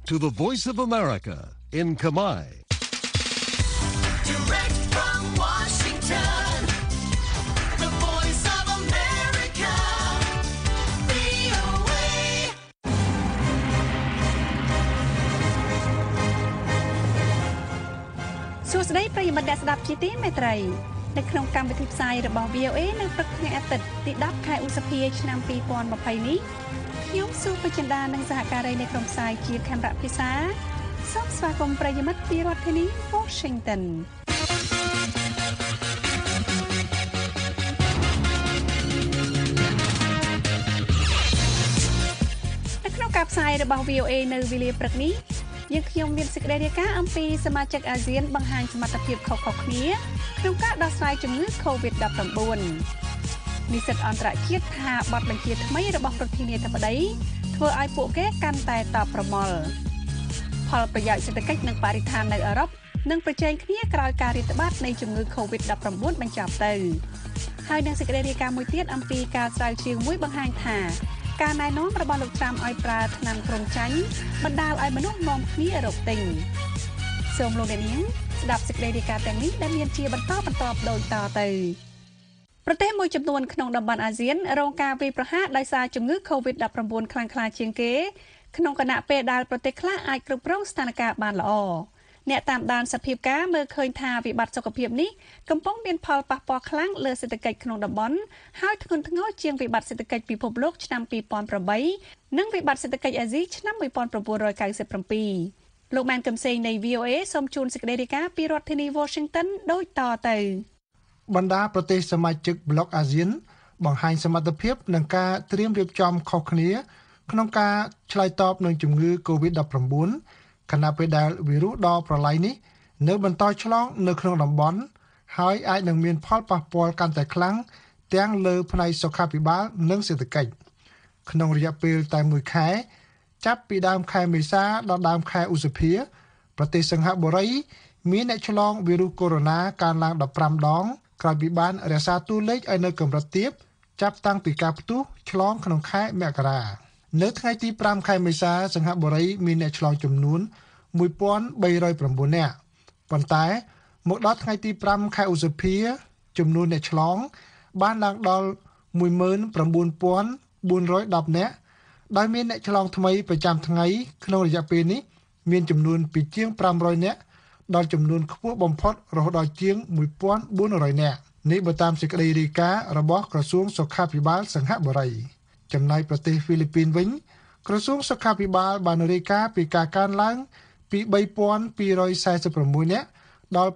to the Voice of America in Kamai. Direct from Washington, the Voice of America, VOA. សួស្តីប្រិយមិត្តអ្នកស្ដាប់ជាទីមេត្រីនៅក្នុងកម្មវិធីផ្សាយរបស់ VOA នៅព្រឹកថ្ងៃអាទិត្យទី10ខែឧសភាឆ្នាំ2020នេះខ្ញុំសុភចិន្តានិងសហការីនៃក្រុមផ្សាយជាខេមរៈភាសាសូមស្វាគមន៍ប្រិយមិត្តពីរដ្ឋធានី Washington នៅក្នុងការផ្សាយរបស់ VOA នៅវេលាព្រឹកនេះយើងខ្ញុំមានសេចក្តីរាយការណ៍អំពីសមាជិកអាស៊ានបង្ហាញសមត្ថភាពខុសៗគ្នាក្នុងការដោះស្រាយជំងឺ COVID-19 និស្សិតអន្តរជាតិថាបទបញ្ជាថ្មីរបស់ប្រធានាធិបតីធ្វើឲ្យពួកគេកាន់តែតបប្រមល់ផលប្រយោជន៍សេដ្ឋកិច្ចនិងបរិស្ថាននៅអឺរ៉ុបនឹងប្រជែងគ្នាក្រោយការរាតត្បាតនៃជំងឺ COVID-19 បញ្ចប់ទៅហើយនឹងសេចក្តីរាយការណ៍មួយទៀតអំពីការស្រាវជ្រាវមួយបង្ហាញថាការណែនាំរបស់លោកត្រាំឲ្យប្រើថ្នាំគ្រុនចាញ់បណ្ដាលឲ្យមនុស្សនាំគ្នារកទិញសូមលោកអ្នកនាងស្ដាប់សេចក្តីរាយការណ៍ទាំងនេះដែលមានជាបន្តដូចតទៅប្រទេសមួយចំនួនក្នុងតំបន់អាស៊ានរងការវាយប្រហារដោយសារជំងឺ COVID-19 ខ្លាំងក្លាជាងគេក្នុងគណៈពេលដែលប្រទេសខ្លះអាចគ្រប់គ្រងស្ថានភាពបានល្អអ្នកតាមដានសភាពការមើលឃើញថាវិបត្តិសុខភាពនេះកំពុងមានផលប៉ះពាល់ខ្លាំងលើសេដ្ឋកិច្ចក្នុងតំបន់ហើយធ្ងន់ធ្ងរជាងវិបត្តិសេដ្ឋកិច្ចពិភពលោកឆ្នាំ2008និងវិបត្តិសេដ្ឋកិច្ចអាស៊ីឆ្នាំ1997លោកម៉ែនកឹមសេងនៃ VOA សូមជូនសេចក្តីរាយការណ៍ពីរដ្ឋធានី Washington ដូចតទៅបណ្ដាប្រទេសសមាជិកប្លុកអាស៊ានបង្ហាញសមត្ថភាពនិងការត្រៀមរៀបចំខុសគ្នាក្នុងការឆ្លើយតបនឹងជំងឺ COVID-19 ខណៈពេលដែលវីរុសដ៏ប្រឡាយនេះនៅបន្តឆ្លងនៅក្នុងតំបន់ហើយអាចនឹងមានផលប៉ះពាល់កាន់តែខ្លាំងទាំងលើផ្នែកសុខាភិបាលនិងសេដ្ឋកិច្ចក្នុងរយៈពេលតែមួយខែចាប់ពីដើមខែមេសាដល់ដើមខែឧសភាប្រទេសសិង្ហបុរីមានអ្នកឆ្លងវីរុសកូវីដ -19 កើនឡើង15ដងក្រោយពីបានរក្សាតួលេខឲ្យនៅកម្រិតទាបចាប់តាំងពីការផ្ទុះឆ្លងក្នុងខែមករានៅថ្ងៃទី5ខែមេសាសិង្ហបុរីមានអ្នកឆ្លងចំនួន 1309 នាក់ប៉ុន្តែមកដល់ថ្ងៃទី5ខែឧសភាចំនួនអ្នកឆ្លងបានឡើងដល់ 19,410 នាក់ដោយមានអ្នកឆ្លងថ្មីប្រចាំថ្ងៃក្នុងរយៈពេលនេះមានចំនួនពីជាង500នាក់ដល់ចំនួនខ្ពស់បំផុតរហូតដល់ជាង 1,400 នាក់នេះបើតាមសេចក្តីរាយការណ៍របស់ក្រសួងសុខាភិបាលសិង្ហបុរីចំណែកប្រទេសហ្វីលីពីនវិញក្រសួងសុខាភិបាលបានរាយការណ៍ពីការកើនឡើងពី 3,246 នាក់ដល់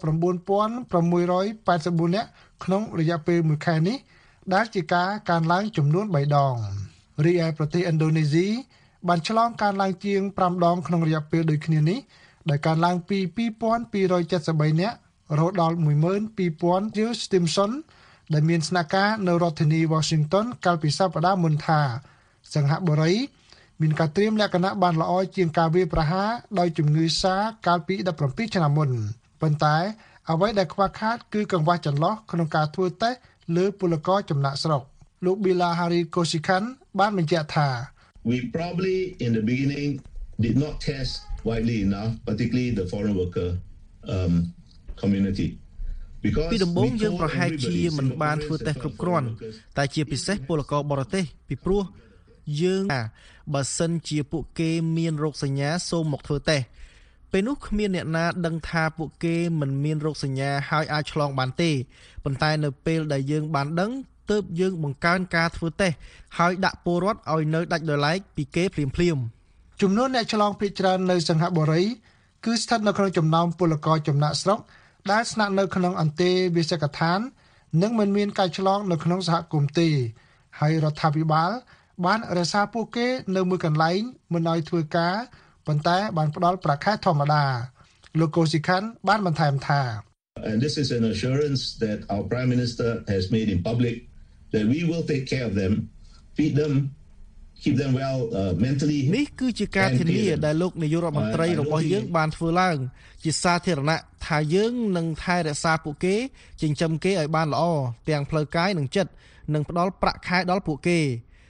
9,684 នាក់ក្នុងរយៈពេលមួយខែនេះដែលជាការកើនឡើងចំនួន3ដងរីឯប្រទេសឥណ្ឌូនេស៊ីបានឆ្លងកើនឡើងជាង5ដងក្នុងរយៈពេលដូចគ្នានេះដែលកើនឡើងពី 2,273 នាក់រហូតដល់ 12,000 ជាស្ទីមសុនដែលមានស្នាក់ការនៅរដ្ឋធានី Washington កាលពីសប្តាហ៍មុនថាសិង្ហបុរីមានការត្រៀមលក្ខណៈបានល្អជាងការវាយប្រហារដោយជំងឺសាកាលពី17ឆ្នាំមុនប៉ុន្តែអ្វីដែលខ្វះខាតគឺកង្វះចន្លោះក្នុងការធ្វើតេស្តលើពលករចំណាក់ស្រុកលោក Bilahari Kaushik បានបញ្ជាក់ថា We probably in the beginning did not test widely enough particularly the foreign worker community ពីដំបូងយើងប្រហែលជាមិនបានធ្វើតេស្តគ្រប់គ្រាន់តែជាពិសេសពលករបរទេសពីព្រោះយើងបើសិនជាពួកគេមានរោគសញ្ញាសូមមកធ្វើតេស្តពេលនោះគ្មានអ្នកណាដឹងថាពួកគេមិនមានរោគសញ្ញាហើយអាចឆ្លងបានទេប៉ុន្តែនៅពេលដែលយើងបានដឹងទើបយើងបង្កើនការធ្វើតេស្តហើយដាក់ពលរដ្ឋឲ្យនៅដាច់ដោយឡែកពីគេភ្លាមចំនួនអ្នកឆ្លងភាគច្រើននៅសិង្ហបុរីគឺស្ថិតនៅក្នុងចំណោមពលករចំណាក់ស្រុកដែលស្នាក់នៅក្នុងអន្តេវាសិកដ្ឋាននិងមិនមានការឆ្លងនៅក្នុងសហគមន៍ទេហើយរដ្ឋាភិបាលបានរក្សាពួកគេនៅមួយកន្លែងមិនឲ្យធ្វើការប៉ុន្តែបានផ្ដល់ប្រាក់ខែធម្មតាលោក Kaushik បានបន្ថែមថា And this is an assurance that our Prime Minister has made in public that we will take care of them, feed them, keep them well mentally. នេះគឺជាការធានាដែលលោកនាយករដ្ឋមន្ត្រីរបស់យើងបានធ្វើឡើងជាសាធារណៈថាយើងនឹងថែរក្សាពួកគេចិញ្ចឹមគេឲ្យបានល្អទាំងផ្លូវកាយនិងចិត្តនិងផ្ដល់ប្រាក់ខែដល់ពួកគេ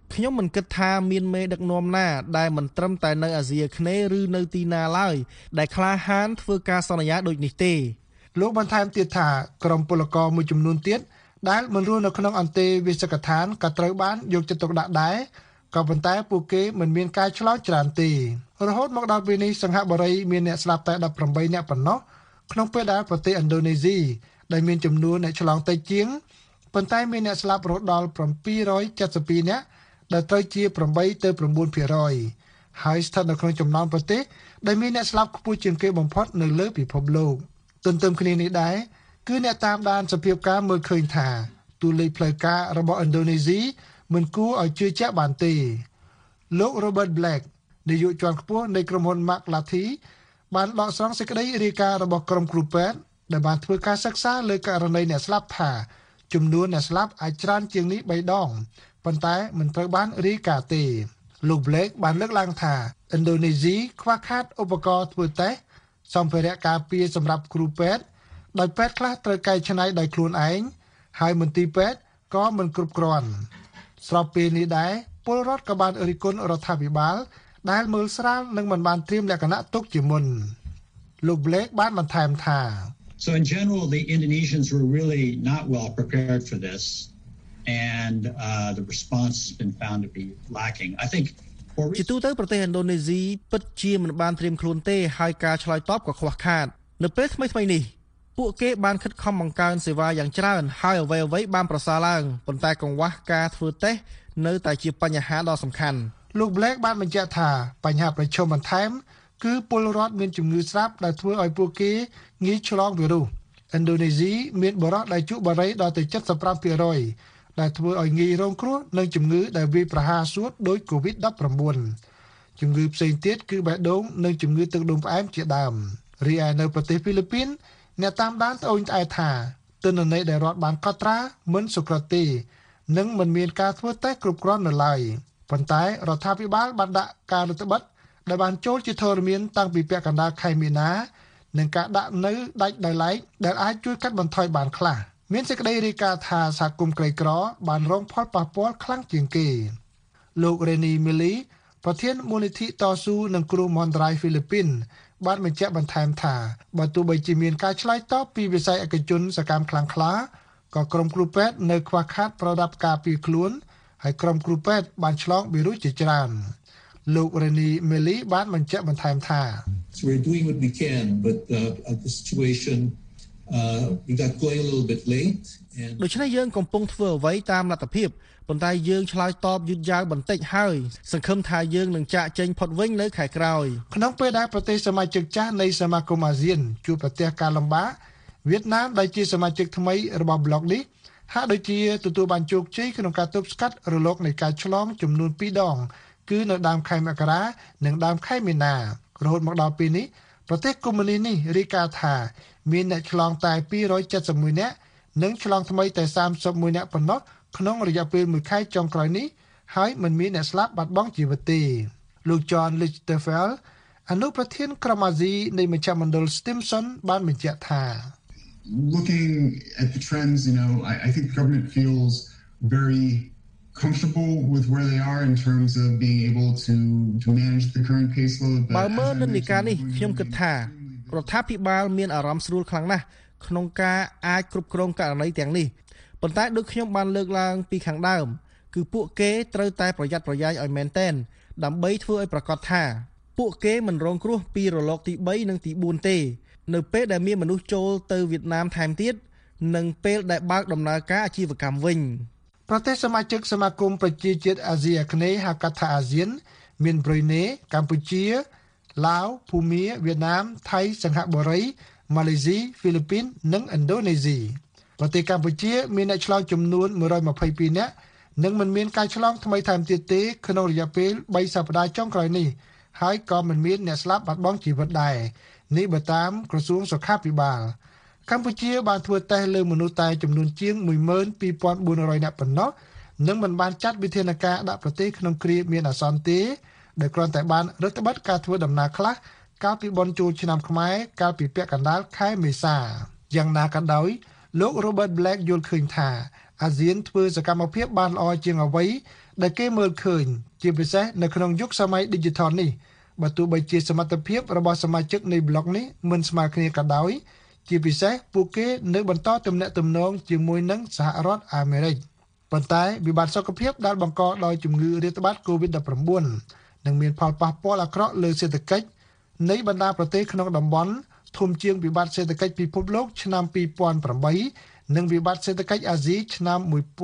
ខ្ញុំមិនគិតថាមានមេដឹកនាំណាដែលមិនត្រឹមតែនៅអាស៊ីអាគ្នេយ៍ឬនៅទីណាឡើយដែលក្លាហានធ្វើការសន្យាដូចនេះទេលោកបានថែមទៀតថាក្រុមពលករមួយចំនួនទៀតដែលមិនរស់នៅក្នុងអន្តេវាសិកដ្ឋានក៏ត្រូវបានយកចិត្តទុកដាក់ដែរក៏ប៉ុន្តែពួកគេមិនមានការឆ្លងច្រើនទេរហូតមកដល់ពេលនេះសង្ហបុរីមានអ្នកស្លាប់តែ18អ្នកប៉ុណ្ណោះក្នុងពេលដែលប្រទេសឥណ្ឌូនេស៊ីដែលមានចំនួនអ្នកឆ្លងតិចជាងប៉ុន្តែមានអ្នកស្លាប់រហូតដល់772អ្នកដែលត្រូវជា8ទៅ9%ហើយស្ថិតនៅក្នុងចំណោមប្រទេសដែលមានអ្នកស្លាប់ខ្ពស់ជាងគេបំផុតនៅលើពិភពលោកទន្ទឹមគ្នានេះដែរគឺអ្នកតាមដានសភាពការមើលឃើញថាតួលេខផ្លូវការរបស់ឥណ្ឌូនេស៊ីមិនគួរឲ្យជឿជាក់បានទេលោក Robert Black នាយកជាន់ខ្ពស់នៃក្រុមហ៊ុន McLarty បានដកស្រង់សេចក្តីរាយការណ៍របស់ក្រុមគ្រូពេទ្យដែលបានធ្វើការសិក្សាលើករណីអ្នកស្លាប់ថាចំនួនអ្នកស្លាប់អាចច្រើនជាងនេះ3ដងប៉ុន្តែមិនត្រូវបានរាយការណ៍ទេលោក Blake បានលើកឡើងថាឥណ្ឌូនេស៊ីខ្វះខាតឧបករណ៍ធ្វើតេស្តសម្ភារៈការពារសម្រាប់គ្រូពេទ្យដោយពេទ្យខ្លះត្រូវកែច្នៃដោយខ្លួនឯងហើយមន្ទីរពេទ្យក៏មិនគ្រប់គ្រាន់ស្របពេលនេះដែរពលរដ្ឋក៏បានរិះគន់រដ្ឋាភិបាលដែលមើលស្រាលនិងមិនបានត្រៀមលក្ខណៈទុកជាមុនលោក Blake បានបន្ថែមថា So in general, the Indonesians were really not well prepared for this, and the response has been found to be lacking. I think ជាទូទៅប្រទេសឥណ្ឌូនេស៊ីពិតជាមិនបានត្រៀមខ្លួនទេហើយការឆ្លើយតបក៏ខ្វះខាតនៅពេលថ្មីៗនេះពួកគេបានខិតខំបង្កើនសេវាយ៉ាងច្រើនហើយអ្វីៗបានប្រសើរឡើងប៉ុន្តែកង្វះការធ្វើតេស្តនៅតែជាបញ្ហាដ៏សំខាន់លោក Blake បានបញ្ជាក់ថាបញ្ហាប្រឈមបន្ថែមគឺពលរដ្ឋមានជំងឺស្រាប់ដែលធ្វើឲ្យពួកគេងាយឆ្លងវីរុសឥណ្ឌូនេស៊ីមានបរិយាដែលជក់បារីដល់ទៅ 75% ដែលធ្វើឲ្យងាយរងគ្រោះនឹងជំងឺដែលវាយប្រហារសួតដោយ COVID-19 ជំងឺផ្សេងទៀតគឺបេះដូងនិងជំងឺទឹកនោមផ្អែមជាដើមរីឯនៅប្រទេសហ្វីលីពីនអ្នកតាមដានត្អូញត្អែថាទិន្នន័យដែលរដ្ឋបានកត់ត្រាមិនសុក្រឹតទេនិងមិនមានការធ្វើតេស្តគ្រប់គ្រាន់នៅឡើយប៉ុន្តែរដ្ឋាភិបាលបានដាក់ការរដ្ឋបិទដែលបានចូលជាធរមានតាំងពីពាក់កណ្ដាលខែមីនានិងការដាក់នៅដាច់ដោយឡែកដែលអាចជួយកាត់បន្ថយបានខ្លះមានសេចក្តីរាយការណ៍ថាសហគមន៍ក្រីក្របានរងផលប៉ះពាល់ខ្លាំងជាងគេលោក Reni Mili ប្រធានមូលនិធិតស៊ូនឹងគ្រោះមហន្តរាយហ្វីលីពីនបានបញ្ជាក់បន្ថែមថាបើទោះបីជាមានការឆ្លើយតបពីវិស័យឯកជនសកម្មខ្លាំងក្លាក៏ក្រុមគ្រូពេទ្យនៅខ្វះខាតប្រដាប់ការពារខ្លួនហើយក្រុមគ្រូពេទ្យបានឆ្លងវីរុសជាច្រើនលោក Reni Mili បានបញ្ជាក់បន្ថែមថា So we're doing what we can but the situation we got going a little bit late ដូច្នេះយើងកំពុងធ្វើអ្វីតាមលទ្ធភាពប៉ុន្តែយើងឆ្លើយតបយឺតយ៉ាវបន្តិចហើយសង្ឃឹមថាយើងនឹងចាកចេញផុតវិញនៅខែក្រោយក្នុងពេលដែលប្រទេសសមាជិកចាស់នៃសមាគមអាស៊ានជួបប្រទះការលំបាកវៀតណាមដែលជាសមាជិកថ្មីរបស់ប្លុកនេះហាក់ដូចជាទទួលបានជោគជ័យក្នុងការទប់ស្កាត់រលកនៃការឆ្លងចំនួន2ដងគឺនៅដើមខែមករានិងដើមខែមីនារហូតមកដល់ពេលនេះប្រទេសកុម្មុយនីសនេះរាយការណ៍ថាមានអ្នកឆ្លងតែ271នាក់និងឆ្លងថ្មីតែ31នាក់ប៉ុណ្ណោះក្នុងរយៈពេល1ខែចុងក្រោយនេះហើយមិនមានអ្នកស្លាប់បាត់បង់ជីវិតទេលោក John Lichterfeld អនុប្រធានក្រុមអាស៊ីនៃមជ្ឈមណ្ឌល Stimson បានបញ្ជាក់ថា Looking at the trends, I think the government feels very comfortable with where they are in terms of being able to manage the current caseload. បើមើលនិន្នាការនេះខ្ញុំគិតថារដ្ឋាភិបាលមានអារម្មណ៍ស្រួលខ្លាំងណាស់ក្នុងការអាចគ្រប់គ្រងករណីទាំងនេះប៉ុន្តែដូចខ្ញុំបានលើកឡើងពីខាងដើមគឺពួកគេត្រូវតែប្រយ័ត្នប្រយែងឲ្យមែនទែនដើម្បីធ្វើឲ្យប្រកាសថាពួកគេមិនរងគ្រោះពីរលកទី3និងទី4ទេនៅពេលដែលមានមនុស្សចូលទៅវៀតណាមថែមទៀតនិងពេលដែលបើកដំណើរការអាជីវកម្មវិញប្រទេសសមាជិកសមាគមប្រជាជាតិអាស៊ីអាគ្នេយ៍ហៅកាត់ថាអាស៊ានមានប្រ៊ុយណេកម្ពុជាឡាវភូមាវៀតណាមថៃសិង្ហបុរីម៉ាឡេស៊ីហ្វីលីពីននិងឥណ្ឌូនេស៊ីប្រទេសកម្ពុជាមានអ្នកឆ្លងចំនួន122នាក់និងមិនមានការឆ្លងថ្មីថែមទៀតទេក្នុងរយៈពេល3សប្តាហ៍ចុងក្រោយនេះហើយក៏មិនមានអ្នកស្លាប់បាត់បង់ជីវិតដែរនេះបើតាមក្រសួងសុខាភិបាលកម្ពុជាបានធ្វើតេស្តលើមនុស្សតែចំនួនជាង 12,400 នាក់ប៉ុណ្ណោះនិងមិនបានចាត់វិធានការដាក់ប្រទេសក្នុងគ្រាមានអាសន្នទេដែលគ្រាន់តែបានរដ្ឋបတ်ការធ្វើដំណើរខ្លះកាលពីបុណ្យចូលឆ្នាំខ្មែរកាលពីពាក់កណ្ដាលខែមេសាយ៉ាងណាក៏ដោយលោក Robert Black យល់ឃើញថាអាស៊ានធ្វើសកម្មភាពបានល្អជាងអ្វីដែលគេមើលឃើញជាពិសេសនៅក្នុងយុគសម័យ Digital នេះបើទោះបីជាសមត្ថភាពរបស់សមាជិកនៃប្លុកនេះមិនស្មើគ្នាក៏ដោយជាពិសេសពួកគេនៅបន្តទំនាក់ទំនងជាមួយនឹងសហរដ្ឋអាមេរិកប៉ុន្តែវិបត្តិសុខភាពដែលបង្កដោយជំងឺរាតត្បាត COVID-19 នឹងមានផលប៉ះពាល់អាក្រក់លើសេដ្ឋកិច្ចនៃបណ្ដាប្រទេសក្នុងតំបន់ធំជាងវិបត្តិសេដ្ឋកិច្ចពិភពលោកឆ្នាំ2008និងវិបត្តិសេដ្ឋកិច្ចអាស៊ីឆ្នាំ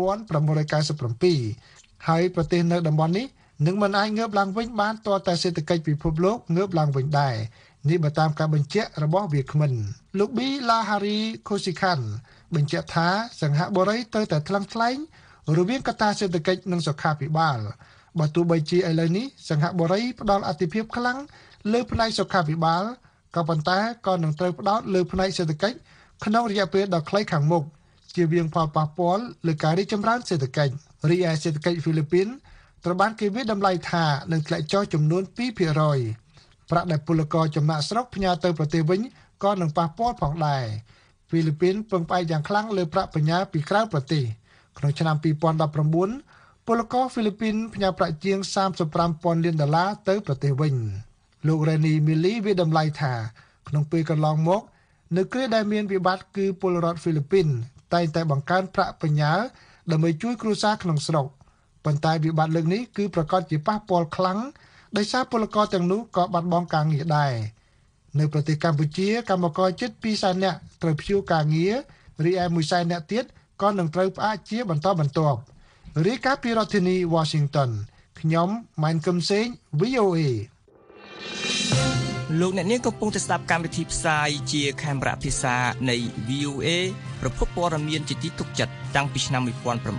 1997ហើយប្រទេសនៅតំបន់នេះនឹងមិនអាចងើបឡើងវិញបានទាល់តែសេដ្ឋកិច្ចពិភពលោកងើបឡើងវិញដែរនេះបើតាមការបញ្ជាក់របស់វាគ្មិនលោក B. Lahari Kosikan បញ្ជាក់ថាសង្ហបុរីត្រូវតែថ្លឹងថ្លែងរវាងកត្តាសេដ្ឋកិច្ចនិងសុខាភិបាលបើទោះបីជាឥឡូវនេះសង្ហបុរីផ្ដល់អាទិភាពខ្លាំងលើផ្នែកសុខាភិបាលក៏ប៉ុន្តែក៏នឹងត្រូវផ្ដោតលើផ្នែកសេដ្ឋកិច្ចក្នុងរយៈពេលដ៏ខ្លីខាងមុខជៀសវាងផលប៉ះពាល់លើការរីកចម្រើនសេដ្ឋកិច្ចរីឯសេដ្ឋកិច្ចហ្វីលីពីនត្រូវបានគេវាយតម្លៃថានឹងធ្លាក់ចុះចំនួន 2% ប្រាក់ដែលពលករចំណាក់ស្រុកផ្ញើទៅប្រទេសវិញក៏នឹងប៉ះពាល់ផងដែរហ្វីលីពីនពឹងផ្អែកយ៉ាងខ្លាំងលើប្រាក់បញ្ញើពីក្រៅប្រទេសក្នុងឆ្នាំ2019ពលករហ្វីលីពីនផ្ញើប្រាក់ជាង $35,000 លានទៅប្រទេសវិញលោក Reni Mili វាយតម្លៃថាក្នុងពេលកន្លងមកនៅគ្រាដែលមានវិបត្តិគឺពលរដ្ឋហ្វីលីពីនតែងតែបង្កើនប្រាក់បញ្ញើដើម្បីជួយគ្រួសារក្នុងស្រុកប៉ុន្តែវិបត្តិលើកនេះគឺប្រកាសជាប៉ះពាល់ខ្លាំងដោយសារពលករទាំងនោះក៏បាត់បង់ការងារដែរនៅប្រទេសកម្ពុជាកម្មករជិត 200,000 នាក់ត្រូវព្យួរការងាររីឯ 100,000 នាក់ទៀតក៏នឹងត្រូវផ្អាកជាបន្តបន្ទាប់រាយការណ៍ពីរដ្ឋធានី Washington ខ្ញុំម៉ែនកឹមសេង VOA លោកអ្នកនាងកំពុងតែស្ដាប់កម្មវិធីផ្សាយជាខេមរៈភាសានៃ VOA ប្រភពព័ត៌មានជាទីទុកចិត្តតាំងពីឆ្នាំ1955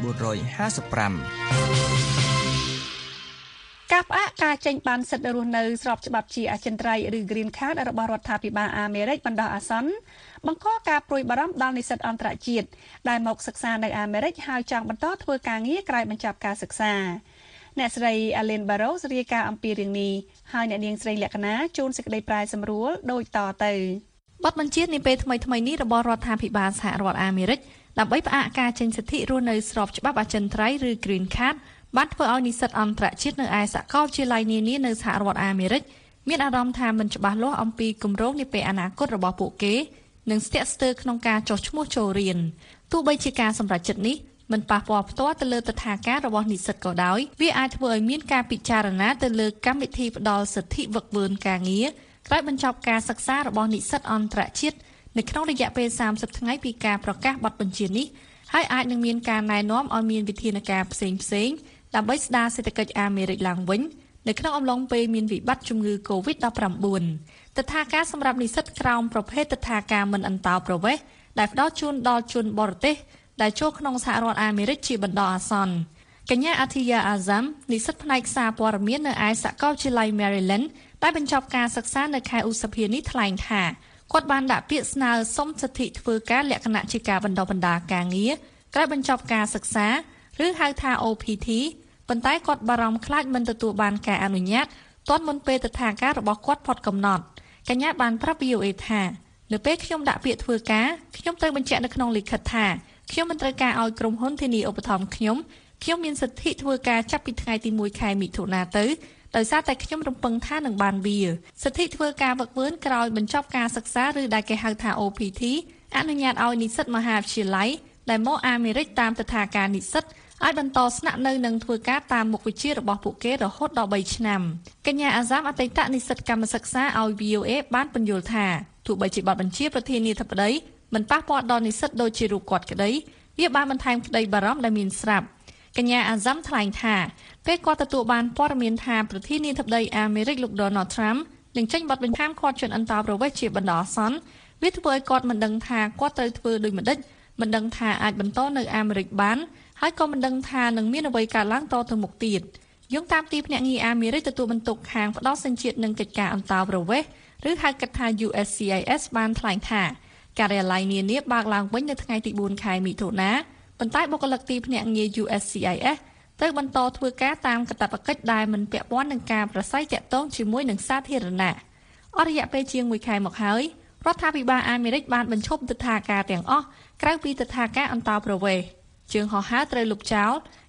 ការផ្អាកការចេញបានសិទ្ធិរស់នៅស្របច្បាប់ជាអចិន្ត្រៃយ៍ឬ Green Card របស់រដ្ឋាភិបាលអាមេរិកបណ្ដោះអាសន្នបង្កការព្រួយបារម្ភដល់និស្សិតអន្តរជាតិដែលមកសិក្សានៅអាមេរិកហើយចង់បន្តធ្វើការងារក្រោយបញ្ចប់ការសិក្សាអ្នកស្រី Alen Barros រាយការណ៍អំពីរឿងនេះហើយអ្នកនាងស្រីលក្ខណាជួនសេចក្តីប្រាយសម្រួលដូចតទៅបទបញ្ជានាពេលថ្មីៗនេះរបស់រដ្ឋាភិបាលសហរដ្ឋអាមេរិកដើម្បីផ្អាកការចេញសិទ្ធិរស់នៅស្របច្បាប់អចិន្ត្រៃយ៍ឬ Green Card បានធ្វើឲ្យនិស្សិតអន្តរជាតិនៅឯសាកលវិទ្យាល័យនានានៅសហរដ្ឋអាមេរិកមានអារម្មណ៍ថាមិនច្បាស់លាស់អំពីគម្រោងនាពេលអនាគតរបស់ពួកគេនិងស្ទាក់ស្ទើរក្នុងការចុះឈ្មោះចូលរៀនទោះបីជាការសម្រេចចិត្តនេះមិនប៉ះពាល់ផ្ទាល់ទៅលើទិដ្ឋាការរបស់និស្សិតក៏ដោយវាអាចធ្វើឲ្យមានការពិចារណាទៅលើកម្មវិធីផ្ដល់សិទ្ធិវឹកវើការងារក្រោយបញ្ចប់ការសិក្សារបស់និស្សិតអន្តរជាតិនៅក្នុងរយៈពេល30ថ្ងៃពីការប្រកាសបទបញ្ជានេះហើយអាចនឹងមានការណែនាំឲ្យមានវិធានការផ្សេងៗដើម្បីស្ដារសេដ្ឋកិច្ចអាមេរិកឡើងវិញនៅក្នុងអំឡុងពេលមានវិបត្តិជំងឺ COVID-19 ទិដ្ឋាការសម្រាប់និស្សិតក្រោមប្រភេទទិដ្ឋាការមិនអន្តោប្រវេសន៍ដែលផ្ដល់ជូនដល់ជនបរទេសដែលចូលក្នុងសហរដ្ឋអាមេរិកជាបណ្ដោះអាសន្នកញ្ញា Athia Azam និស្សិតផ្នែកសារព័ត៌មាននៅឯសាកលវិទ្យាល័យ Maryland ដែលបញ្ចប់ការសិក្សានៅខែឧសភានេះថ្លែងថាគាត់បានដាក់ពាក្យស្នើសុំសិទ្ធិធ្វើការលក្ខណៈជាការបណ្ដុះបណ្ដាលការងារក្រោយបញ្ចប់ការសិក្សាឬហៅថា OPT ប៉ុន្តែគាត់បារម្ភខ្លាចមិនទទួលបានការអនុញ្ញាតទាន់មុនពេលទិដ្ឋាការរបស់គាត់ផុតកំណត់កញ្ញាបានប្រាប់ VOA ថានៅពេលខ្ញុំដាក់ពាក្យធ្វើការខ្ញុំត្រូវបញ្ជាក់នៅក្នុងលិខិតថាខ្ញុំមិនត្រូវការឲ្យក្រុមហ៊ុនធានាឧបត្ថម្ភខ្ញុំមានសិទ្ធិធ្វើការចាប់ពីថ្ងៃទី1ខែមិថុនាទៅដោយសារតែខ្ញុំរំពឹងថានឹងបានវាសិទ្ធិធ្វើការវឹកវើក្រោយបញ្ចប់ការសិក្សាឬដែលគេហៅថា OPT អនុញ្ញាតឲ្យនិស្សិតមហាវិទ្យាល័យដែលមកអាមេរិកតាមទិដ្ឋាការនិស្សិតឲ្យបន្តស្នាក់នៅនិងធ្វើការតាមមុខវិជ្ជារបស់ពួកគេរហូតដល់3ឆ្នាំកញ្ញាអាសាមអតីតនិស្សិតកម្មសិក្សាឲ្យ VOA បានពន្យល់ថាទោះបីជាបទបញ្ជាប្រធានាធិបតីមិនប៉ះពាល់ដល់និស្សិតដូចជារូបគាត់ក្តីវាបានបន្ថែមក្តីបារម្ភដែលមានស្រាប់កញ្ញាអាសាមថ្លែងថាពេលគាត់ទទួលបានព័ត៌មានថាប្រធានាធិបតីអាមេរិកលោក Donald Trump នឹងចេញបទបញ្ជាគាត់ជនអន្តោប្រវេសន៍ជាបណ្ដោះអាសន្នវាធ្វើឲ្យគាត់មិនដឹងថាគាត់ត្រូវធ្វើដូចម្តេចមិនដឹងថាអាចបន្តនៅអាមេរិកបានហើយក៏មិនដឹងថានឹងមានអ្វីកើតឡើងតទៅមុខទៀតយោងតាមទីភ្នាក់ងារអាមេរិកទទួលបន្ទុកខាងផ្ដល់សញ្ជាតិនិងកិច្ចការអន្តោប្រវេសន៍ឬហៅកាត់ថា USCIS បានថ្លែងថាការិយាល័យនានាបើកឡើងវិញនៅថ្ងៃទី4ខែមិថុនាប៉ុន្តែបុគ្គលិកទីភ្នាក់ងារ USCIS ត្រូវបន្តធ្វើការតាមកាតព្វកិច្ចដែលមិនពាក់ព័ន្ធនឹងការប្រស័យទាក់ទងជាមួយនឹងសាធារណៈអស់រយៈពេលជាង1ខែមកហើយរដ្ឋាភិបាលអាមេរិកបានបញ្ឈប់ទិដ្ឋាការទាំងអស់ក្រៅពីទិដ្ឋាការអន្តោប្រវេសន៍ជើងហោះហើរត្រូវលុបចោល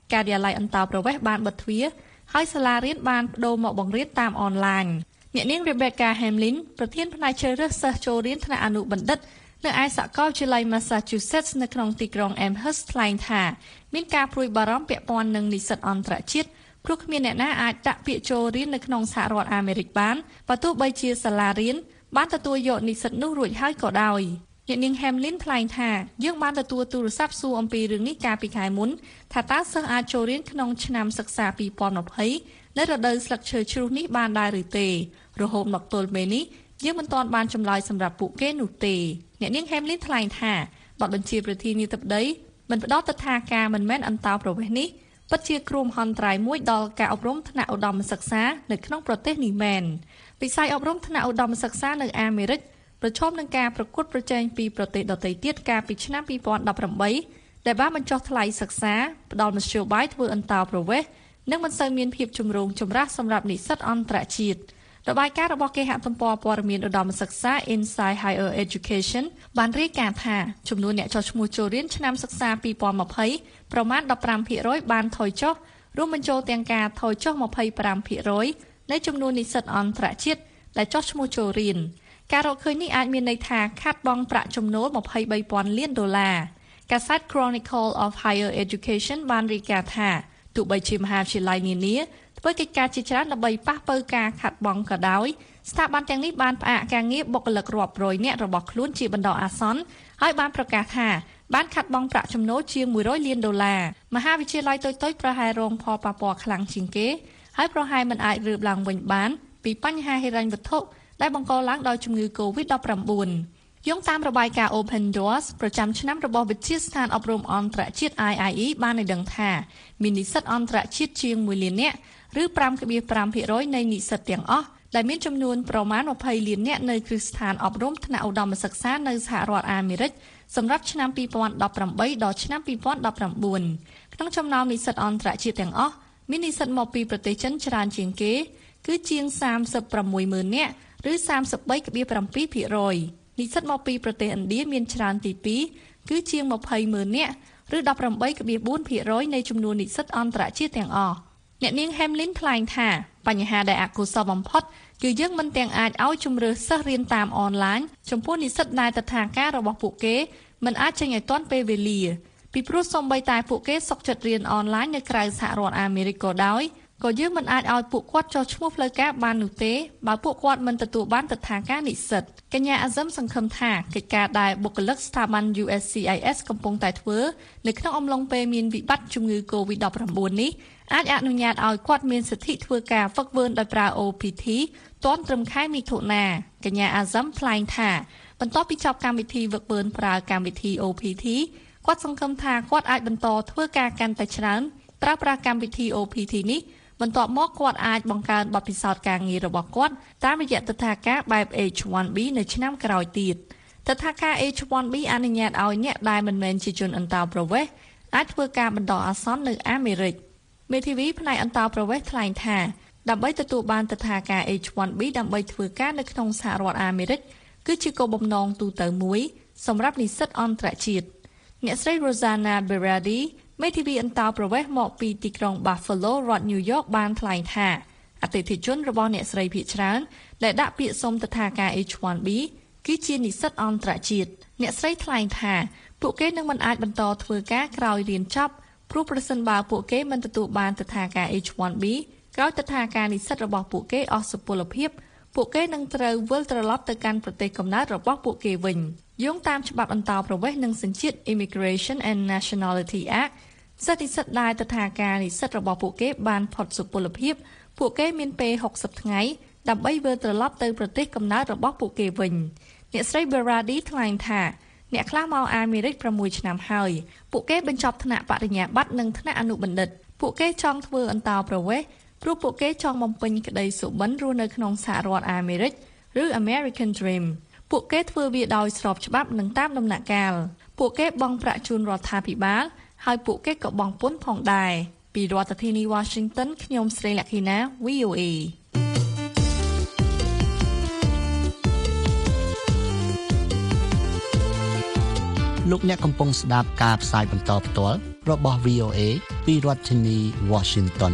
ការិយាល័យអន្តោប្រវេសន៍បានបិទទ្វារហើយសាលារៀនបានប្តូរមកបង្រៀនតាមអនឡាញអ្នកនាង Rebecca Hamlin ប្រធានផ្នែកជ្រើសរើសសិស្សចូលរៀនថ្នាក់អនុបណ្ឌិតនៅឯសាកលវិទ្យាល័យ Massachusetts នៅក្នុងទីក្រុង Amherst ថ្លែងថាមានការព្រួយបារម្ភពាក់ព័ន្ធនឹងនិស្សិតអន្តរជាតិព្រោះគ្មានអ្នកណាអាចដាក់ពាក្យចូលរៀននៅក្នុងសហរដ្ឋអាមេរិកបានបើទោះបីជាសាលារៀនបានទទួលយកនិស្សិតនោះរួចហើយក៏ដោយអ្នកនាង Hamlin ថ្លែងថាយើងបានទទួលទូរស័ព្ទសួរអំពីរឿងនេះកាលពីខែមុនថាតើសិស្សអាចចូលរៀនក្នុងឆ្នាំសិក្សា2020នៅរដូវស្លឹកឈើជ្រុះនេះបានដែរឬទេរហូតមកទល់ពេលនេះយើងមិនទាន់បានចម្លើយសម្រាប់ពួកគេនោះទេអ្នកនាង Hamlin ថ្លែងថាបទបញ្ជាប្រធានាធិបតីបានផ្ដោតទៅថាការមិនមែនអន្តោប្រវេសន៍នេះពិតជាគ្រោះមហន្តរាយមួយដល់ការអប់រំថ្នាក់ឧត្តមសិក្សានៅក្នុងប្រទេសនេះមែនវិស័យអប់រំថ្នាក់ឧត្តមសិក្សានៅអាមេរិកប្រឈមនឹងការប្រកួតប្រជែងពីប្រទេសដទៃទៀតកាលពីឆ្នាំ2018ដែលបានបញ្ចុះថ្លៃសិក្សាផ្ដល់មធ្យោបាយធ្វើអន្តោប្រវេសន៍និងមិនសូវមានភាពចម្រូងចម្រាសសម្រាប់និស្សិតអន្តរជាតិរបាយការណ៍របស់គេហទំព័រព័ត៌មានឧត្តមសិក្សា Inside Higher Education បានរាយការណ៍ថាចំនួនអ្នកចុះឈ្មោះចូលរៀនឆ្នាំសិក្សា2020ប្រមាណ 15% បានថយចុះរួមបញ្ចូលទាំងការថយចុះ 25% នៃចំនួននិស្សិតអន្តរជាតិដែលចុះឈ្មោះចូលរៀនការរកឃើញនេះអាចមានន័យថាខាតបង់ប្រាក់ចំណូល $23,000 លានកាសែត Chronicle of Higher Education បានរាយការណ៍ថាទោះបីជាមហាវិទ្យាល័យនានាធ្វើកិច្ចការជាច្រើនដើម្បីប៉ះប៉ូវការខាត់បងក៏ដោយស្ថាប័នទាំងនេះបានផ្អាកការងារបុគ្គលិករាប់រយនាក់របស់ខ្លួនជាបណ្ដោះអាសន្នហើយបានប្រកាសថាបានខាត់បងប្រាក់ចំណូលជាង$100 លានមហាវិទ្យាល័យតូចៗប្រហែលរងផលប៉ះពាល់ខ្លាំងជាងគេហើយប្រហែលមិនអាចរើបឡើងវិញបានពីបញ្ហាហិរញ្ញវត្ថុដែលបង្កឡើងដោយជំងឺ COVID-19 យោងតាមរបាយការណ៍ Open Doors ប្រចាំឆ្នាំរបស់វិទ្យាស្ថានអប់រំអន្តរជាតិ IIE បានឲ្យដឹងថាមាននិស្សិតអន្តរជាតិជាង1លាននាក់ឬ 5.5% នៃនិស្សិតទាំងអស់ដែលមានចំនួនប្រមាណ20លាននាក់នៅគ្រឹះស្ថានអប់រំថ្នាក់ឧត្តមសិក្សានៅសហរដ្ឋអាមេរិកសម្រាប់ឆ្នាំ2018ដល់ឆ្នាំ2019ក្នុងចំណោមនិស្សិតអន្តរជាតិទាំងអស់មាននិស្សិតមកពីប្រទេសចិនច្រើនជាងគេគឺជាង 36,000 នាក់ឬ 33.7%និស្សិតមកពីប្រទេសឥណ្ឌាមានច្រើនទី2គឺជាង 20,000 នាក់ឬ 18.4% នៃចំនួននិស្សិតអន្តរជាតិទាំងអស់អ្នកនាង Hamlin ថ្លែងថាបញ្ហាដែលអកុសលបំផុតគឺយើងមិនទាំងអាចឲ្យជំរឿសិស្សរៀនតាមអនឡាញចំពោះនិស្សិតដែលតថាការរបស់ពួកគេមិនអាចចេញឲ្យទាន់ពេលវេលាពីព្រោះសូម្បីតែពួកគេសុខចិត្តរៀនអនឡាញនៅក្រៅសហរដ្ឋអាមេរិកក៏ដោយក៏យើងមិនអាចឲ្យពួកគាត់ចុះឈ្មោះផ្លូវការបាននោះទេបើពួកគាត់មិនទទួលបានតថាការនិស្សិតកញ្ញាអាហ្សឹមសង្ឃឹមថាកិច្ចការដែលបុគ្គលិកស្ថាប័ន USCIS កំពុងតែធ្វើនៅក្នុងអំឡុងពេលមានវិបត្តិជំងឺ COVID-19 នេះអាចអនុញ្ញាតឲ្យគាត់មានសិទ្ធិធ្វើការហ្វឹកហ្វឺនដោយប្រើ OPT ទាន់ត្រឹមខែមិថុនាកញ្ញាអាហ្សឹមថ្លែងថាបន្ទាប់ពីចប់កម្មវិធីហ្វឹកហ្វឺនប្រើកម្មវិធី OPT គាត់សង្ឃឹមថាគាត់អាចបន្តធ្វើការកាន់តែច្រើនប្រើប្រាស់កម្មវិធី OPT នេះបន្ទាប់មកគាត់អាចបង្កើនបទពិសោធន៍ការងាររបស់គាត់តាមរយៈទិដ្ឋាការបែប H1B នៅឆ្នាំក្រោយទៀតទិដ្ឋាការ H1B អនុញ្ញាតឲ្យអ្នកដែលមិនមែនជាជនអន្តោប្រវេសន៍អាចធ្វើការបណ្ដោះអាសន្ននៅអាមេរិកមេធាវីផ្នែកអន្តោប្រវេសន៍ថ្លែងថាដើម្បីទទួលបានទិដ្ឋាការ H1B ដើម្បីធ្វើការនៅក្នុងសហរដ្ឋអាមេរិកគឺជាគោលបំណងទូទៅមួយសម្រាប់និស្សិតអន្តរជាតិអ្នកស្រី Rosanna Berardiមេធាវីអន្តោប្រវេសន៍មកពីទីក្រុង Buffalo រដ្ឋ New York បានថ្លែងថាអតិថិជនរបស់អ្នកស្រីភាគច្រើនដែលដាក់ពាក្យសុំទិដ្ឋាការ H1B គឺជានិស្សិតអន្តរជាតិអ្នកស្រីថ្លែងថាពួកគេនឹងមិនអាចបន្តធ្វើការក្រោយរៀនចប់ព្រោះប្រសិនបើពួកគេមិនទទួលបានទិដ្ឋាការ H1B ក្រោយទិដ្ឋាការនិស្សិតរបស់ពួកគេអស់សុពលភាពពួកគេនឹងត្រូវវិលត្រឡប់ទៅកាន់ប្រទេសកំណើតរបស់ពួកគេវិញយោងតាមច្បាប់អន្តោប្រវេសន៍និងសញ្ជាតិ Immigration and Nationality Act សិស្សនិស្សិតដែលទិដ្ឋាការនិស្សិតរបស់ពួកគេបានផុតសុពលភាពពួកគេមានពេល60ថ្ងៃដើម្បីវិលត្រឡប់ទៅប្រទេសកំណើតរបស់ពួកគេវិញអ្នកស្រី Berardi ថ្លែងថាអ្នកខ្លះមកអាមេរិក6ឆ្នាំហើយពួកគេបញ្ចប់ថ្នាក់បរិញ្ញាបត្រនិងថ្នាក់អនុបណ្ឌិតពួកគេចង់ធ្វើអន្តោប្រវេសន៍ព្រោះពួកគេចង់បំពេញក្តីសុបិនរស់នៅក្នុងសហរដ្ឋអាមេរិកឬ American Dream ពួកគេធ្វើវាដោយស្របច្បាប់និងតាមដំណាក់កាលពួកគេបង់ប្រាក់ជូនរដ្ឋាភិបាលហើយពួកគេក៏បង់ពន្ធផងដែរពីរដ្ឋធានី Washington ខ្ញុំស្រីលក្ខិណា VOA លោកអ្នកកំពុងស្ដាប់ការផ្សាយបន្តផ្ទាល់របស់ VOA ពីរដ្ឋធានី Washington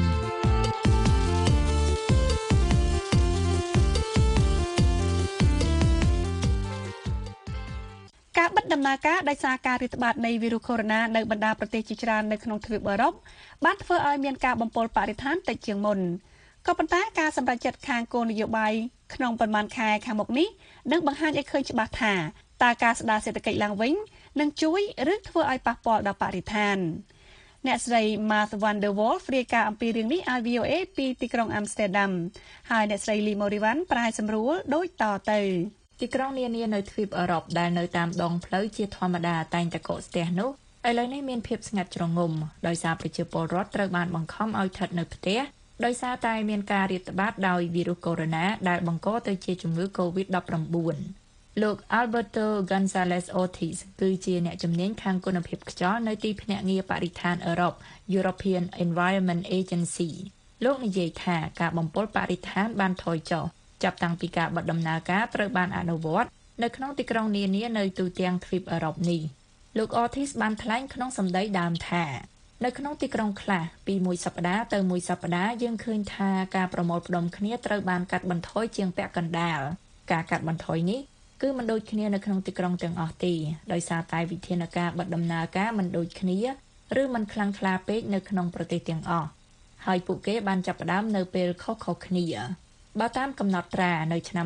ការបិទដំណើរការដោយសារការរាតត្បាតនៃវីរុសកូវីដ -19 នៅបណ្ដាប្រទេសជាច្រើននៅក្នុងទ្វីបអឺរ៉ុបបានធ្វើឲ្យមានការបំពុលបរិស្ថានតិចជាងមុនក៏ប៉ុន្តែការសម្រេចចិត្តខាងគោលនយោបាយក្នុងប៉ុន្មានខែខាងមុខនេះនឹងបង្ហាញឲ្យឃើញច្បាស់ថាតើការស្ដារសេដ្ឋកិច្ចឡើងវិញនឹងជួយឬធ្វើឲ្យប៉ះពាល់ដល់បរិស្ថានអ្នកស្រី Martha van der Wolf រាយការណ៍អំពីរឿងនេះឲ្យ VOA ពីទីក្រុង Amsterdam ហើយអ្នកស្រី Lee Morivan ប្រែសម្រួលដូចតទៅទីក្រុងនានានៅទ្វីបអឺរ៉ុបដែលនៅតាមដងផ្លូវជាធម្មតាតែងតែកកស្ទះនោះឥឡូវនេះមានភាពស្ងាត់ជ្រងំដោយសារប្រជាពលរដ្ឋត្រូវបានបង្ខំឲ្យស្ថិតនៅផ្ទះដោយសារតែមានការរាតត្បាតដោយវីរុសកូវីដ -19 ដែលបង្កទៅជាជំងឺ COVID-19 លោក Alberto Gonzalez Ortiz គឺជាអ្នកជំនាញខាងគុណភាពខ្យល់នៅទីភ្នាក់ងារបរិស្ថានអឺរ៉ុប European Environment Agency លោកនិយាយថាការបំពុលបរិស្ថានបានថយចុះចាប់តាំងពីការបិទដំណើរការត្រូវបានអនុវត្តនៅក្នុងទីក្រុងនានានៅទូទាំងទ្វីបអឺរ៉ុបនេះលោក Ortiz បានថ្លែងក្នុងសម្ដីដើមថានៅក្នុងទីក្រុងខ្លះពីមួយសប្តាហ៍ទៅមួយសប្តាហ៍យើងឃើញថាការប្រមូលផ្ដុំគ្នាត្រូវបានកាត់បន្ថយជាងពាក់កណ្ដាលការកាត់បន្ថយនេះគឺមិនដូចគ្នានៅក្នុងទីក្រុងទាំងអស់ទេដោយសារតែវិធានការបិទដំណើរការមិនដូចគ្នាឬមិនខ្លាំងក្លាពេកនៅក្នុងប្រទេសទាំងអស់ហើយពួកគេបានចាប់ផ្ដើមនៅពេលខុសៗគ្នាបើតាមកំណត់ត្រានៅឆ្នាំ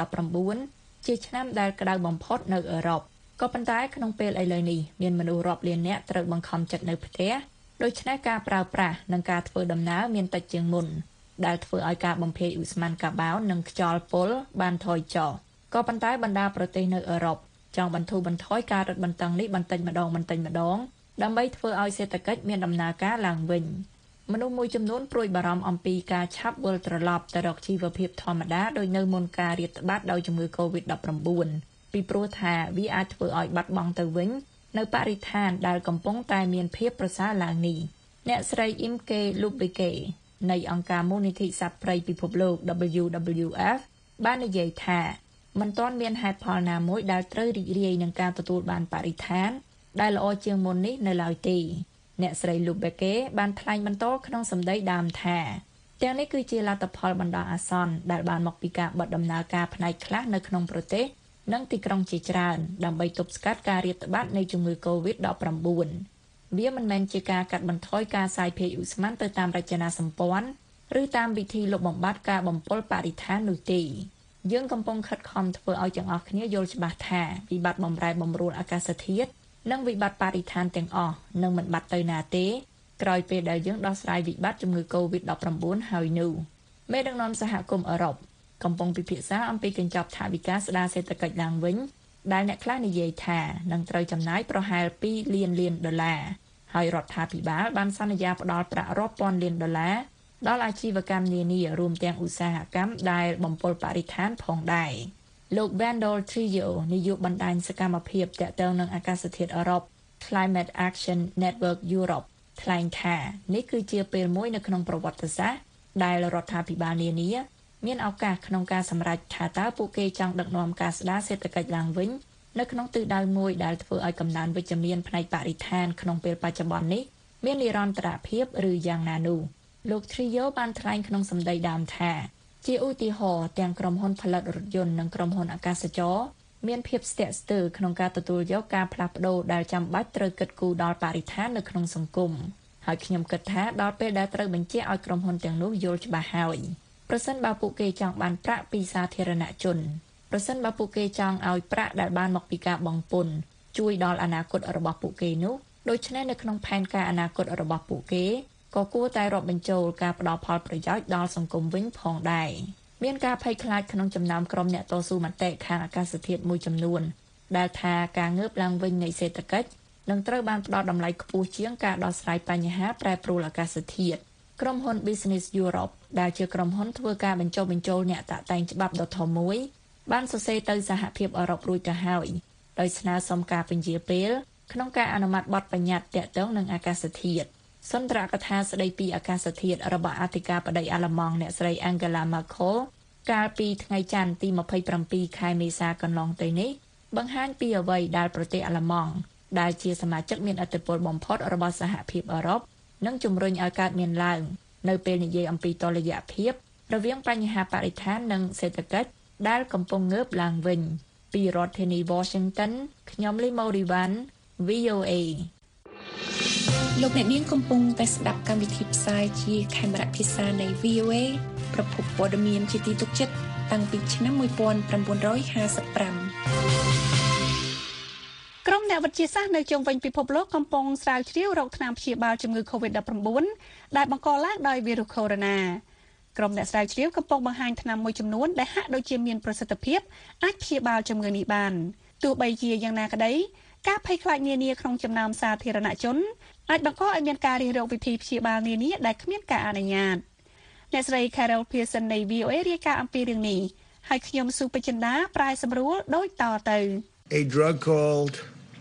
2019ជាឆ្នាំដែលក្តៅបំផុតនៅអឺរ៉ុបក៏ប៉ុន្តែក្នុងពេលឥឡូវនេះមានមនុស្សរាប់លាននាក់ត្រូវបង្ខំចិត្តនៅផ្ទះដូច្នេះការប្រើប្រាស់និងការធ្វើដំណើរមានតិចជាងមុនដែលធ្វើឲ្យការបំភាយឧស្ម័នកាបូននិងខ្យល់ពុលបានថយចុះក៏ប៉ុន្តែបណ្ដាប្រទេសនៅអឺរ៉ុបចង់បន្ធូរបន្ថយការរឹតបន្តឹងនេះបន្តិចម្ដងដើម្បីធ្វើឲ្យសេដ្ឋកិច្ចមានដំណើរការឡើងវិញមនុស្សមួយចំនួនព្រួយបារម្ភអំពីការឆាប់វិលត្រឡប់ទៅរកជីវភាពធម្មតាដោយនៅមុនការរាតត្បាតដោយជំងឺ COVID-19 ពីព្រោះថាវាអាចធ្វើឲ្យបាត់បង់ទៅវិញនៅបរិស្ថានដែលកំពុងតែមានភាពប្រសើរឡើងនេះអ្នកស្រី Imke Lubeke នៃអង្គការមូលនិធិសត្វព្រៃពិភពលោក WWF បាននិយាយថាមិនទាន់មានហេតុផលណាមួយដែលត្រូវរីករាយនឹងការទទួលបានបរិស្ថានដែលល្អជាងមុននេះនៅឡើយទេអ្នកស្រី Lubeke បានថ្លែងបន្តក្នុងសម្ដីដើមថាទាំងនេះគឺជាលទ្ធផលបណ្ដោះអាសន្នដែលបានមកពីការបិទដំណើរការផ្នែកខ្លះនៅក្នុងប្រទេសនិងទីក្រុងជាច្រើនដើម្បីទប់ស្កាត់ការរាតត្បាតនៃជំងឺ COVID-19 វាមិនមែនជាការកាត់បន្ថយការសាយភាយឧស្ម័នទៅតាមរចនាសម្ព័ន្ធឬតាមវិធីលុបបំបាត់ការបំពុលបរិស្ថាននោះទេយើងកំពុងខិតខំធ្វើឲ្យទាំងអស់គ្នាយល់ច្បាស់ថាវិបត្តិបំរែបំរួលអាកាសធាតុនិងវិបត្តិបរិស្ថានទាំងអស់នឹងមិនបាត់ទៅណាទេក្រោយពេលដែលយើងដោះស្រាយវិបត្តិជំងឺ COVID-19 ហើយនោះមេដឹកនាំសហគមន៍អឺរ៉ុបកំពុងពិភាក្សាអំពីកញ្ចប់ថវិកាស្ដារសេដ្ឋកិច្ចឡើងវិញដែលអ្នកខ្លះនិយាយថានឹងត្រូវចំណាយប្រហែល$2 លានហើយរដ្ឋាភិបាលបានសន្យាផ្ដល់ប្រាក់រាប់ពាន់លាន$ដល់អាជីវកម្មនានារួមទាំងឧស្សាហកម្មដែលបំពុលបរិស្ថានផងដែរលោក Vandal Trio នាយកបណ្ដាញសកម្មភាពទាក់ទងនឹងអាកាសធាតុអឺរ៉ុប Climate Action Network Europe ថ្លែងថានេះគឺជាពេលមួយនៅក្នុងប្រវត្តិសាស្ត្រដែលរដ្ឋាភិបាលនានាមានឱកាសក្នុងការសម្រេចថាតើពួកគេចង់ដឹកនាំការស្ដារសេដ្ឋកិច្ចឡើងវិញនៅក្នុងទិសដៅមួយដែលធ្វើឲ្យកំណើនវិជ្ជមានផ្នែកបរិស្ថានក្នុងពេលបច្ចុប្បន្ននេះមាននិរន្តរភាពឬយ៉ាងណានោះលោក Trio បានថ្លែងក្នុងសម្ដីដើមថាជាឧទាហរណ៍ទាំងក្រុមហ៊ុនផលិតរថយន្តនិងក្រុមហ៊ុនអាកាសចរមានភាពស្ទាក់ស្ទើរក្នុងការទទួលយកការផ្លាស់ប្ដូរដែលចាំបាច់ត្រូវគិតគូរដល់បរិស្ថាននៅក្នុងសង្គមហើយខ្ញុំគិតថាដល់ពេលដែលត្រូវបញ្ជាក់ឲ្យក្រុមហ៊ុនទាំងនោះយល់ច្បាស់ហើយប្រសិនបើពួកគេចង់បានប្រាក់ពីសាធារណជនប្រសិនបើពួកគេចង់ឲ្យប្រាក់ដែលបានមកពីការបង់ពន្ធជួយដល់អនាគតរបស់ពួកគេនោះដូច្នេះនៅក្នុងផែនការអនាគតរបស់ពួកគេក៏គួរតែរាប់បញ្ចូលការផ្ដល់ផលប្រយោជន៍ដល់សង្គមវិញផងដែរមានការភ័យខ្លាចក្នុងចំណោមក្រុមអ្នកតស៊ូមតិខាងអាកាសធាតុមួយចំនួនដែលថាការងើបឡើងវិញនៃសេដ្ឋកិច្ចនឹងត្រូវបានផ្ដល់តម្លៃខ្ពស់ជាងការដោះស្រាយបញ្ហាប្រែប្រួលអាកាសធាតុក្រុមហ៊ុន Business Europe ដែលជាក្រុមហ៊ុនធ្វើការបញ្ចុះបញ្ចូលអ្នកតាក់តែងច្បាប់ដ៏ធំមួយបានសរសេរទៅសហភាពអឺរ៉ុបរួចទៅហើយដោយស្នើសុំការពន្យាពេលក្នុងការអនុម័តបទបញ្ញត្តិទាក់ទងនឹងអាកាសធាតុសន្ទរកថាស្ដីពីអាកាសធាតុរបស់អធិការបតីអាល្លឺម៉ង់អ្នកស្រី Angela Merkel កាលពីថ្ងៃច័ន្ទទី27ខែមេសាកន្លងទៅនេះបង្ហាញពីអ្វីដែលប្រទេសអាល្លឺម៉ង់ដែលជាសមាជិកមានឥទ្ធិពលបំផុតរបស់សហភាពអឺរ៉ុបនិងជំរុញឲ្យកើតមានឡើងនៅពេលនិយាយអំពីតុល្យភាពរវាងបញ្ហាបរិស្ថាននិងសេដ្ឋកិច្ចដែលកំពុងងើបឡើងវិញពីរដ្ឋធានី Washington ខ្ញុំលីម៉ូរីវ៉ាន់ VOA លោកអ្នកនាងកំពុងតែស្ដាប់កម្មវិធីផ្សាយជាខេមរៈភាសានៃ VOA ប្រភពព័ត៌មានជាទីទុកចិត្តតាំងពីឆ្នាំ1955 ក្រុមអ្នកវិទ្យាសាស្ត្រនៅជុំវិញពិភពលោកកំពុងស្រាវជ្រាវរកថ្នាំព្យាបាលជំងឺ COVID-19 ដែលបង្កឡើងដោយវីរុសកូវីដ -19 ក្រុមអ្នកស្រាវជ្រាវកំពុងបង្ហាញថ្នាំមួយចំនួនដែលហាក់ដូចជាមានប្រសិទ្ធភាពអាចព្យាបាលជំងឺនេះបានទោះបីជាយ៉ាងណាក្តីការភ័យខ្លាចនានាក្នុងចំណោមសាធារណជនអាចបង្កឲ្យមានការរិះរកវិធីព្យាបាលនានាដែលគ្មានការអនុញ្ញាតអ្នកស្រី Carol Pearson នៃ VOA រាយការណ៍អំពីរឿងនេះហើយខ្ញុំស៊ូពេជ្រចិន្តាប្រាយសម្រួលដូចតទៅ A drug called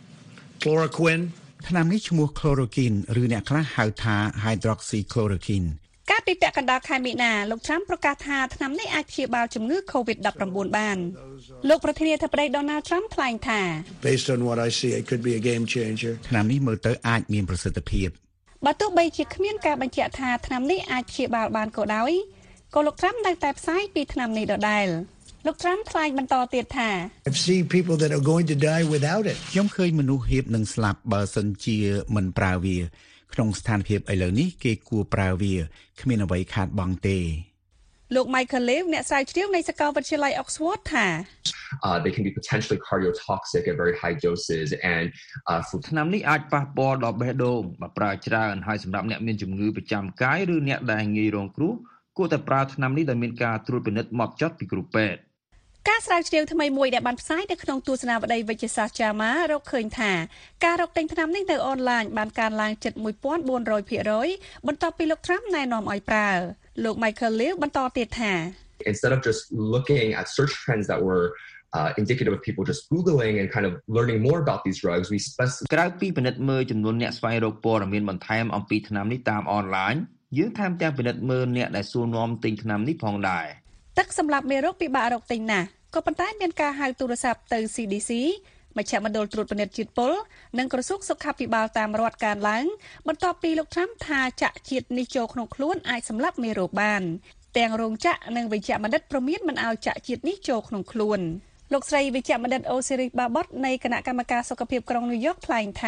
chloroquine ថ្នាំនេះឈ្មោះ chloroquine ឬអ្នកខ្លះហៅថា hydroxychloroquine កាលពីពាក់កណ្ដាលខែមីនាលោក Trump ប្រកាសថាថ្នាំនេះអាចព្យាបាលជំងឺ COVID-19 បានលោកប្រធានាធិបតី Donald Trump ថ្លែងថា Based on what I see it could be a game changer ថ្នាំនេះមើលទៅអាចមានប្រសិទ្ធភាពបើទោះបីជាគ្មានការបញ្ជាក់ថាថ្នាំនេះអាចព្យាបាលបានក៏ដោយក៏លោក Trump នៅតែផ្សាយពីថ្នាំនេះដដែលលោក Trump ថ្លែងបន្តទៀតថា I've seen people that are going to die without it ខ្ញុំឃើញមនុស្សហៀបនឹងស្លាប់បើសិនជាមិនប្រើវាក្នុងស្ថានភាពឥឡូវនេះគេគួរប្រើវាគ្មានអ្វីខាតបង់ទេលោក Michael Lew អ្នកស្រាវជ្រាវនៃសាកលវិទ្យាល័យ Oxford ថា they can be potentially cardiotoxic at very high doses and ថ្នាំនេះអាចប៉ះពាល់ដល់បេះដូងបើប្រើច្រើនហើយសម្រាប់អ្នកមានជំងឺប្រចាំកាយឬអ្នកដែលងាយរងគ្រោះគួរតែប្រើថ្នាំនេះដោយមានការត្រួតពិនិត្យហ្មត់ចត់ពីគ្រូពេទ្យការស្រាវជ្រាវថ្មីមួយដែលបានផ្សាយនៅក្នុងទស្សនាវដ្តីវិទ្យាសាស្ត្រ JAMA រកឃើញថាការរកទិញថ្នាំនេះនៅអនឡាញបានកើនឡើងជិត 1400% បន្ទាប់ពីលោក Trump ណែនាំឲ្យប្រើលោក Michael Lew បន្តទៀតថា Instead of just looking at search trends that were indicative of people just googling and kind of learning more about these drugs we ក្រៅពីពិនិត្យមើលចំនួនអ្នកស្វែងរកព័ត៌មានបន្ថែមអំពីថ្នាំនេះតាមអនឡាញយើងថែមទាំងពិនិត្យមើលអ្នកដែលសួរនាំទិញថ្នាំនេះផងដែរទឹកសម្រាប់មេរោគពិបាករកទិញណាស់ក៏ប៉ុន្តែមានការហៅទូរស័ព្ទទៅ CDC មជ្ឈមណ្ឌលត្រួតពិនិត្យជាតិពុលនិងក្រសួងសុខាភិបាលតាមរដ្ឋកើនឡើងបន្ទាប់ពីលោក Trump ថាចាក់ជាតិនេះចូលក្នុងខ្លួនអាចសម្លាប់មេរោគបានទាំងរោងចក្រនិងវេជ្ជបណ្ឌិតព្រមានមិនឲ្យចាក់ជាតិនេះចូលក្នុងខ្លួនលោកស្រីវេជ្ជបណ្ឌិត Osiris Babot នៃគណៈកម្មការសុខភាពក្រុង New York ថ្លែងថា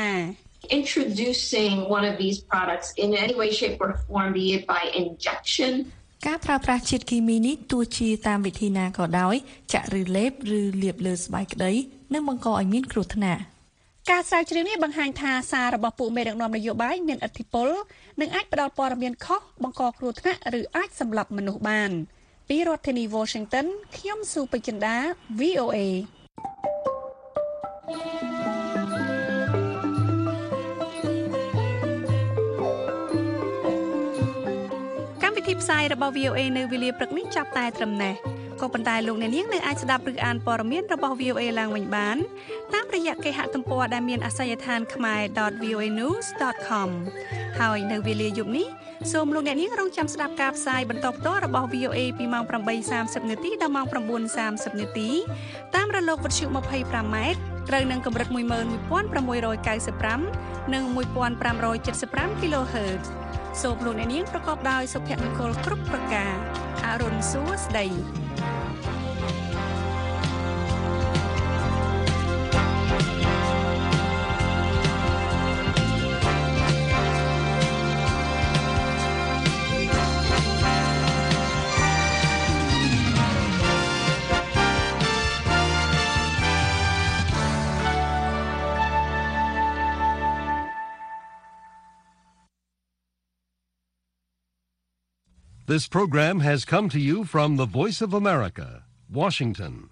Introducing one of these products in any way shape or form be it by injection ការប្រើប្រាស់ជាតិគីមីនេះទោះជាតាមវិធីណាក៏ដោយចាក់ឬលេបឬលាបលើស្បែកក្តីនឹងបង្កឲ្យមានគ្រោះថ្នាក់ការស្រាវជ្រាវនេះបង្ហាញថាសាររបស់ពួកមេដឹកនាំនយោបាយមានឥទ្ធិពលនិងអាចផ្ដល់ព័ត៌មានខុសបង្កគ្រោះថ្នាក់ឬអាចសម្លាប់មនុស្សបានពីរដ្ឋធានី Washington ខ្ញុំស៊ូពេជ្រចិន្តា VOAវិធីផ្សាយរបស់ VOA នៅវេលាព្រឹកនេះចាប់តែត្រឹមនេះក៏ប៉ុន្តែលោកអ្នកនាងនៅអាចស្ដាប់ឬអានព័ត៌មានរបស់ VOA ឡើងវិញបានតាមរយៈគេហទំព័រដែលមានអាសយដ្ឋាន khmer.voanews.com ហើយនៅវេលាយប់នេះសូមលោកអ្នកនាងរងចាំស្ដាប់ការផ្សាយបន្តផ្ទាល់របស់ VOA ពីម៉ោង 8:30 នាទីដល់ម៉ោង 9:30 នាទីតាមរលកវិទ្យុ 25 ម៉ែត្រត្រូវនឹងកម្រិត 11695 និង 1575 kHzសូមលោកអ្នកនាងប្រកបដោយសុភមង្គលគ្រប់ប្រការអរុនសួស្ដី This program has come to you from the Voice of America, Washington.